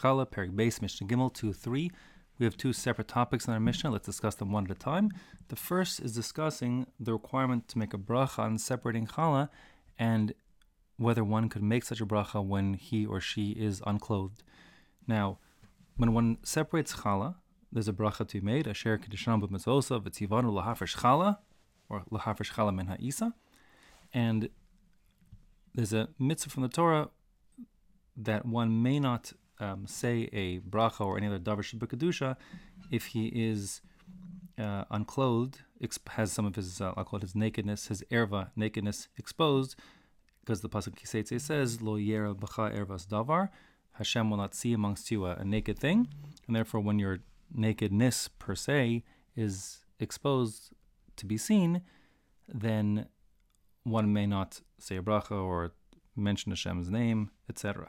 Chala, Perek Beis, Mishnah Gimel 2-3. We have two separate topics in our Mishnah. Let's discuss them one at a time. The first is discussing the requirement to make a bracha on separating Chala and whether one could make such a bracha when he or she is unclothed. Now, when one separates Chala, there's a bracha to be made, Asher Kedushanam B'Mitzvosa V'Tzivanu L'Hafresh Chala, or L'Hafresh Chala Min Ha'isa. And there's a mitzvah from the Torah that one may not say a bracha or any other davar shebekadusha if he is unclothed, has some of his, I'll call it his nakedness, his erva, nakedness exposed, because the pasuk Kiseitze says, Lo yera b'cha ervas davar, Hashem will not see amongst you a naked thing, and therefore when your nakedness per se is exposed to be seen, then one may not say a bracha or mention Hashem's name, etc.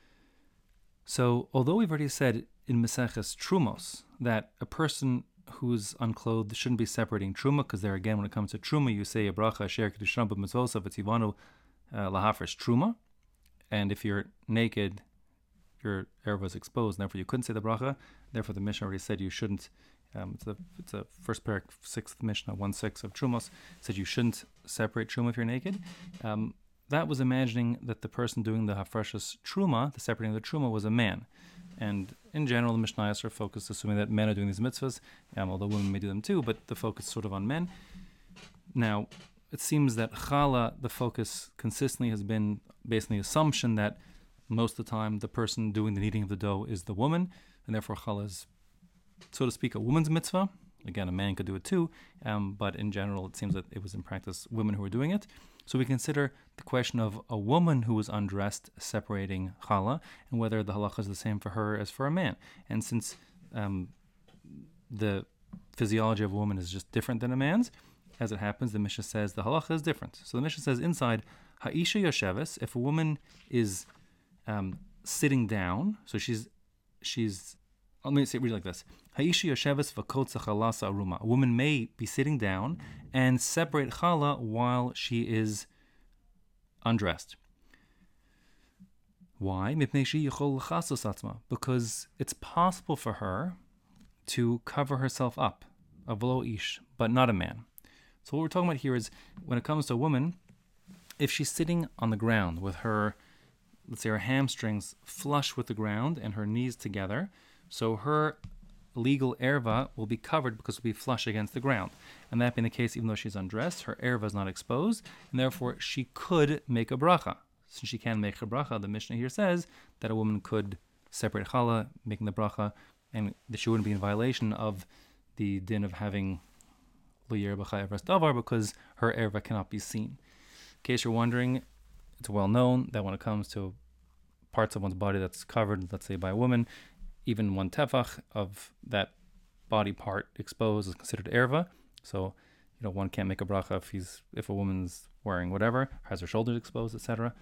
So, although we've already said in Maseches Trumos that a person who's unclothed shouldn't be separating Truma, because there again, when it comes to Truma, you say a bracha, Asher Kedushanam B'Mitzvosa V'Tzivanu L'Hafresh Truma, and if you're naked, your erva is exposed, and therefore you couldn't say the bracha. Therefore, the Mishnah already said you shouldn't. It's a first parak, 6th Mishnah, 1-6 of Trumos, said you shouldn't separate Truma if you're naked. That was imagining that the person doing the Hafreshas Truma, the separating of the Truma, was a man. And in general, the Mishnayos are focused, assuming that men are doing these mitzvahs, although women may do them too, but the focus is sort of on men. Now, it seems that Chala, the focus consistently has been based on the assumption that most of the time the person doing the kneading of the dough is the woman, and therefore Chala is, so to speak, a woman's mitzvah. Again, a man could do it too, but in general, it seems that it was in practice women who were doing it. So we consider the question of a woman who was undressed separating Chala, and whether the halacha is the same for her as for a man. And since the physiology of a woman is just different than a man's, as it happens, the Mishnah says the halacha is different. So the Mishnah says inside, Ha'isha Yosheves, if a woman is sitting down, so she's let me say it really like this. Ha'isha Yosheves v'kotza chalasa aruma. A woman may be sitting down and separate chala while she is undressed. Why? Because it's possible for her to cover herself up, a velo ish, but not a man. So what we're talking about here is, when it comes to a woman, if she's sitting on the ground with her, let's say her hamstrings flush with the ground and her knees together, so her legal erva will be covered because it will be flush against the ground. And that being the case, even though she's undressed, her erva is not exposed, and therefore she could make a bracha. Since she can make a bracha, the Mishnah here says that a woman could separate chala, making the bracha, and that she wouldn't be in violation of the din of having lo yer b'cha ervas davar, because her erva cannot be seen. In case you're wondering, it's well known that when it comes to parts of one's body that's covered, let's say by a woman, even one tefach of that body part exposed is considered erva. So, one can't make a bracha if a woman's wearing whatever, has her shoulders exposed, etc.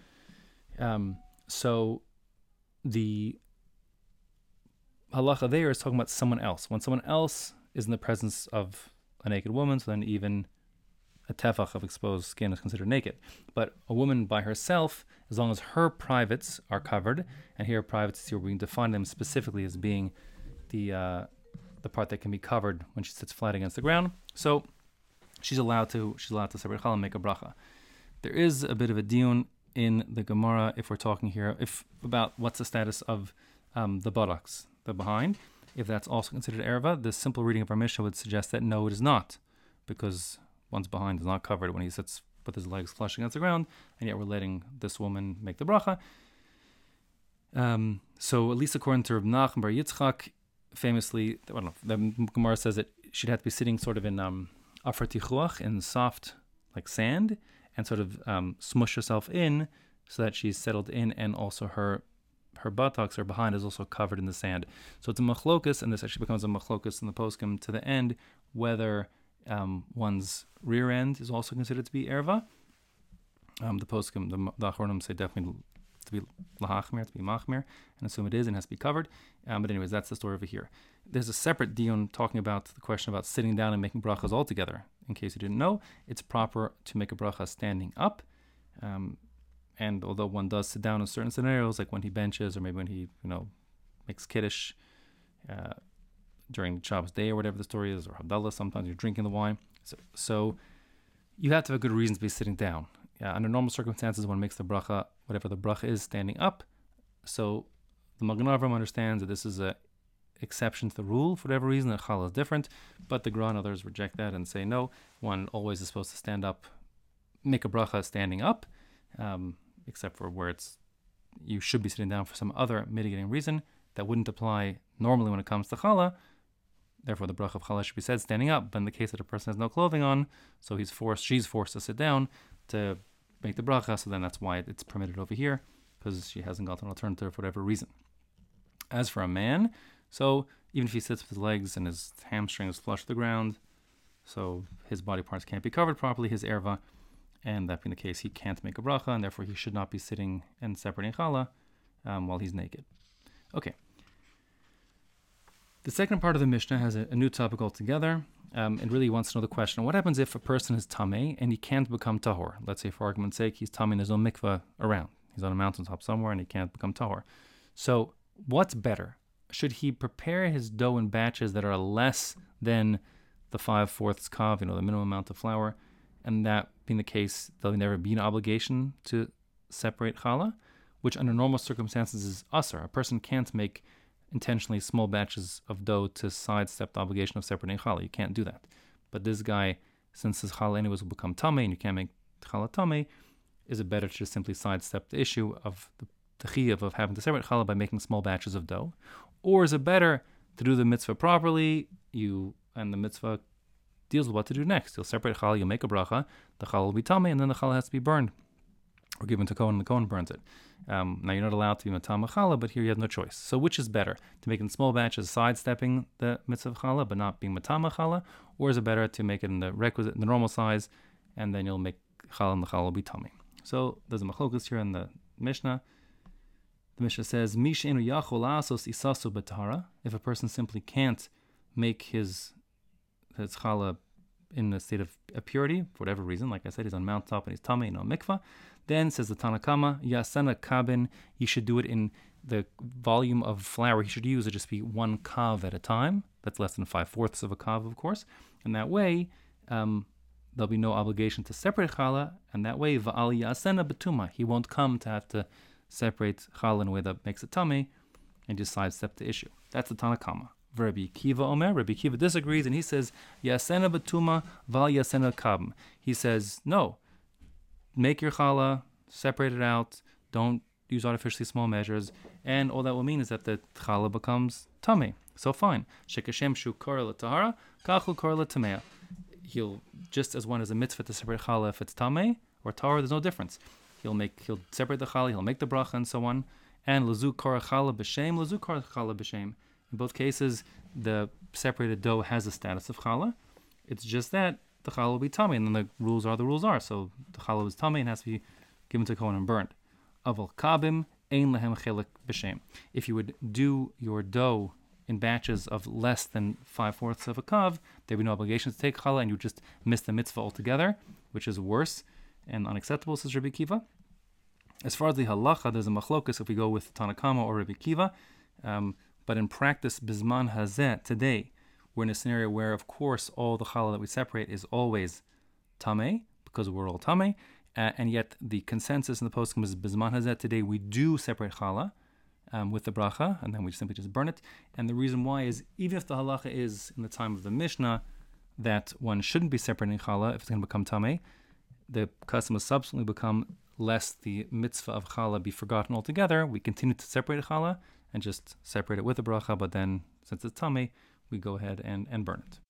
So the halacha there is talking about someone else. When someone else is in the presence of a naked woman, so then even a tefach of exposed skin is considered naked. But a woman by herself, as long as her privates are covered, and here privates, here we can define them specifically as being the part that can be covered when she sits flat against the ground. So she's allowed to separate chala and make a bracha. There is a bit of a diun in the Gemara, if we're talking here, about what's the status of the buttocks, the behind, if that's also considered erva. The simple reading of our Mishnah would suggest that no, it is not, because one's behind is not covered when he sits with his legs flush against the ground, and yet we're letting this woman make the bracha. So at least according to Reb Nachman bar Yitzchak, famously, I don't know, the Gemara says that she'd have to be sitting sort of in afar tichuach, in soft like sand, and sort of smush herself in so that she's settled in, and also her buttocks or behind is also covered in the sand. So it's a machlokus, and this actually becomes a machlokus in the poskim to the end, whether one's rear end is also considered to be erva. The poskim, the achronim say definitely to be lahachmir, to be machmir, and assume it is and has to be covered. But anyways, that's the story over here. There's a separate dion talking about the question about sitting down and making brachas altogether. In case you didn't know, it's proper to make a bracha standing up. And although one does sit down in certain scenarios, like when he benches or maybe when he, makes kiddush during Shabbos day or whatever the story is, or Havdalah, sometimes you're drinking the wine. So you have to have a good reason to be sitting down. Under normal circumstances, one makes the bracha, whatever the bracha is, standing up. So the Magen Avraham understands that this is a exception to the rule for whatever reason. The challah is different, but the Gra and others reject that and say no. One always is supposed to stand up, make a bracha standing up, except for where you should be sitting down for some other mitigating reason that wouldn't apply normally when it comes to challah. Therefore, the bracha of challah should be said standing up. But in the case that a person has no clothing on, so she's forced to sit down to make the bracha. So then that's why it's permitted over here, because she hasn't got an alternative for whatever reason. As for a man, so even if he sits with his legs and his hamstring is flush to the ground, so his body parts can't be covered properly, his erva, and that being the case, he can't make a bracha, and therefore he should not be sitting and separating challah while he's naked. Okay. The second part of the Mishnah has a new topic altogether. It really wants to know the question, what happens if a person is tameh and he can't become tahor? Let's say, for argument's sake, he's tameh and there's no mikveh around. He's on a mountaintop somewhere and he can't become tahor. So what's better? Should he prepare his dough in batches that are less than the 5/4 kav, the minimum amount of flour, and that being the case, there'll never be an obligation to separate challah, which under normal circumstances is asr. A person can't make intentionally small batches of dough to sidestep the obligation of separating challah. You can't do that. But this guy, since his challah anyways will become tameh, and you can't make challah tameh, is it better to just simply sidestep the issue of the chiyuv of having to separate challah by making small batches of dough? Or is it better to do the mitzvah properly, and the mitzvah deals with what to do next? You'll separate challah, you'll make a bracha, the challah will be tameh, and then the challah has to be burned or given to Kohen, and the Kohen burns it. Now you're not allowed to be matama challah, but here you have no choice. So which is better? To make it in small batches, sidestepping the mitzvah of challah, but not being matama challah? Or is it better to make it in the normal size, and then you'll make challah and the challah will be tameh? So there's a machlokus here in the Mishnah. The Mishnah says, Mishenu yachol asos isasu b'tahara. If a person simply can't make his challah in a state of purity, for whatever reason, like I said, he's on mountaintop and he's tameh, no mikvah, then, says the Tanna Kama, yasena kabin, he should do it in the volume of flour he should use. It just be 1 kav at a time. That's less than 5/4 of a kav, of course. And that way, there'll be no obligation to separate challah, and that way, va'al yasena betuma, he won't come to have to separate challah in a way that makes it tameh, and just sidestep the issue. That's the Tanna Kama. Rabbi Kiva Omer, Rabbi Kiva disagrees, and he says, yasena betuma, val yasena kabim. He says, no, make your challah, separate it out, don't use artificially small measures, and all that will mean is that the challah becomes tameh. So fine. Shekashem shu korah l'tahara, kachul korah l'tameh. He'll, just as one is a mitzvah to separate challah if it's tameh or tahor, there's no difference. He'll separate the challah, he'll make the bracha and so on. And lezu korah challah b'shem, lezu korah challah b'shem. In both cases, the separated dough has the status of challah. It's just that the challah will be tameh, and then the rules are the rules are. So the challah is tameh and has to be given to Kohen and burned. Aval kabim ein lehem chelik b'shem. If you would do your dough in batches of less than 5/4 of a kav, there would be no obligation to take challah, and you would just miss the mitzvah altogether, which is worse and unacceptable, says Rabbi Kiva. As far as the halacha, there's a machlokus if we go with Tanna Kama or Rabbi Kiva. But in practice, bizman hazeh, today, we're in a scenario where, of course, all the challah that we separate is always tameh, because we're all tameh, and yet the consensus in the poskim is bizman hazeh, today we do separate challah with the bracha, and then we simply just burn it. And the reason why is, even if the halacha is in the time of the Mishnah that one shouldn't be separating challah if it's going to become tameh, the custom will subsequently become, lest the mitzvah of challah be forgotten altogether, we continue to separate challah and just separate it with the bracha, but then, since it's tameh, we go ahead and burn it.